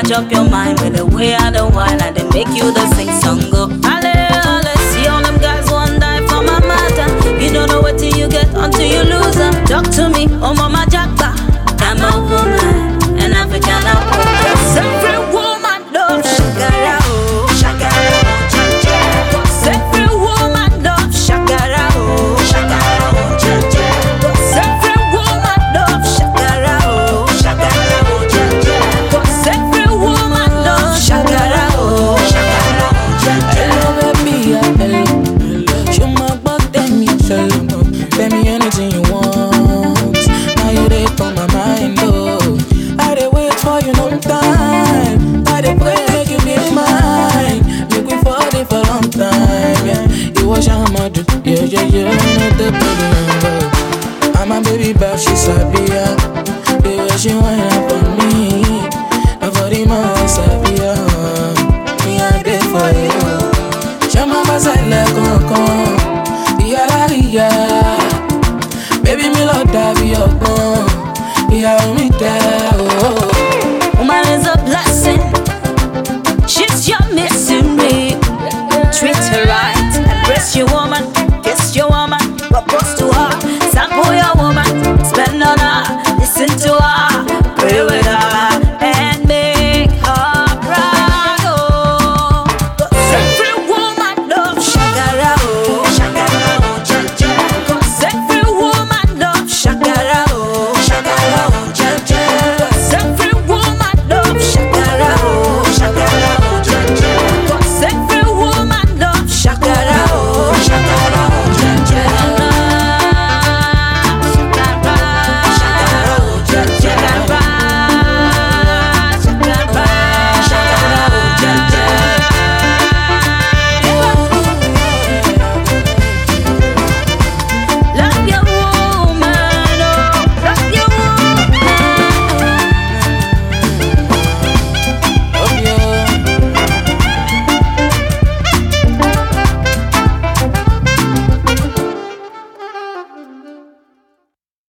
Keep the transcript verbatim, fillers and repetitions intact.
catch up your mind with the way I don't whine and they make you the sing song go. Ale, ale, see all them guys one die for my matter. You don't know what till you get until you lose them. Talk to me, oh mama Jackba. I'm a woman, an African woman. Every woman loves shakara, oh shakara, oh cha-cha. Every woman loves shakara, oh shakara, oh cha-cha. Every woman loves shakara, oh shakara, oh cha-cha. Every woman loves shakara, oh shakara, oh cha-cha. Hello baby, hello. Show my back, tell me, hello. Tell me anything you want. Now you dey on my mind, oh. I dey wait for you long time. I dey pray make you be mine. Make we fall there for long time, yeah. You wash your mouth, yeah, yeah, yeah. Not the problem, I'm a baby, but she sabi, yeah. The way she whine up on me, and for the man sabi, yeah. Me I dey for you. Show my boss I let go, come. Yeah, la, yeah. Baby, me love that be your gun. Yeah, me there.